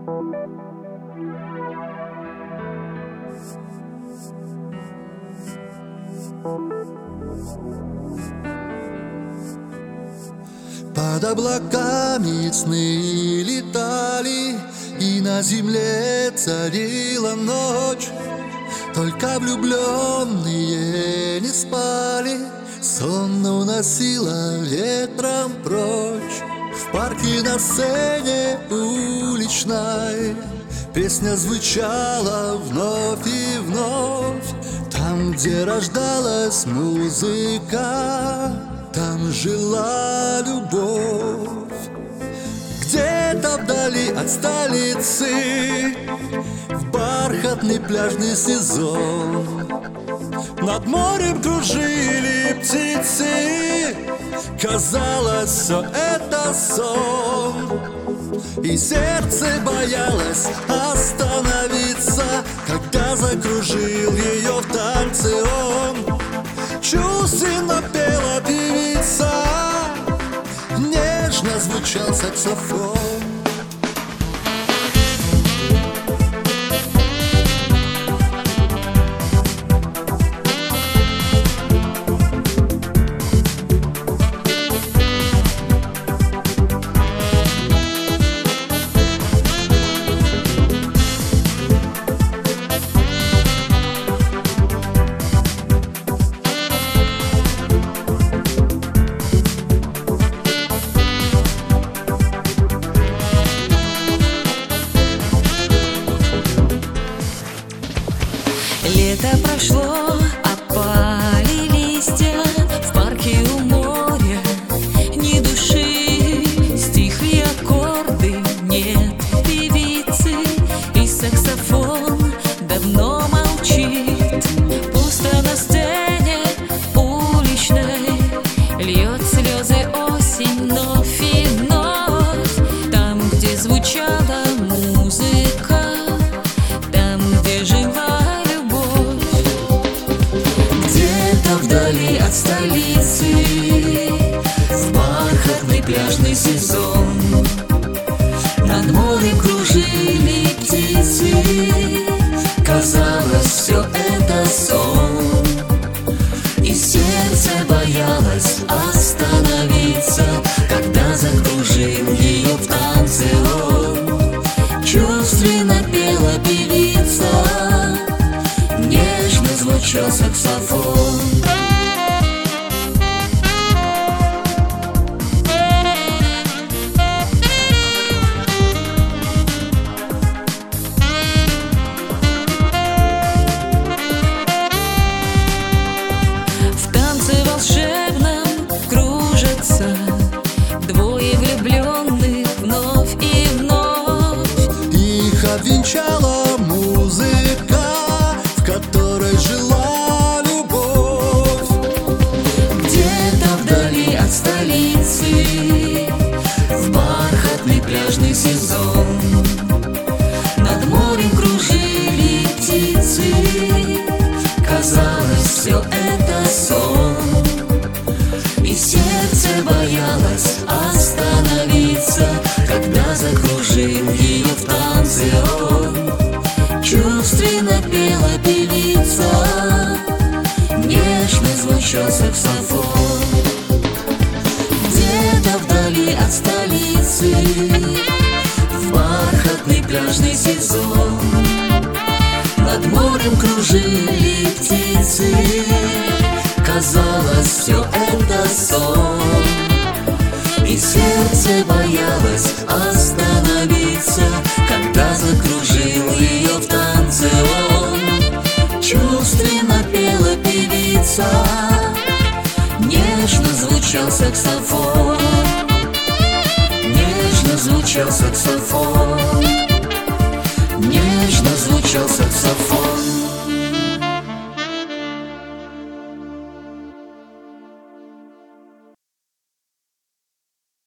Под облаками сны летали, и на земле царила ночь. Только влюбленные не спали, сонно уносило ветром прочь. В парке на сцене уличной песня звучала вновь и вновь. Там, где рождалась музыка, там жила любовь. Где-то вдали от столицы, в бархатный пляжный сезон, над морем кружили птицы. Казалось, все это сон, и сердце боялось остановиться, когда закружил ее в танце он. Чувственно пела певица, нежно звучал саксофон. Лето прошло, опали листья, в парке у моря ни души. Стихли аккорды, нет певицы, и саксофон давно молчит. Пусто на сцене уличной, льет слезы осень вновь и вновь. Там, где звучала музыка, там, где жила вдали от столицы, в бархатный пляжный сезон, над морем кружили птицы. Казалось, все это сон, и сердце боялось остановиться, когда закружил ее в танце он. Чувственно пела певица, нежно звучал саксофон. В танце волшебном кружатся двое влюбленных вновь и вновь. Их обвенчала музыка, в которой жила любовь. Где-то вдали от столицы, в бархатный пляжный сезон, над морем кружили птицы. Казалось, все это сон, и сердце боялось остановиться, когда закружил ее в танце он. Чувственно пела певица, нежно звучал саксофон. Где-то вдали от столицы, в бархатный пляжный сезон, над морем кружили птицы. Казалось, все это сон, и сердце боялось остановиться, когда закружил ее в танце он. Чувственно пела певица, нежно звучал саксофон, нежно звучал саксофон.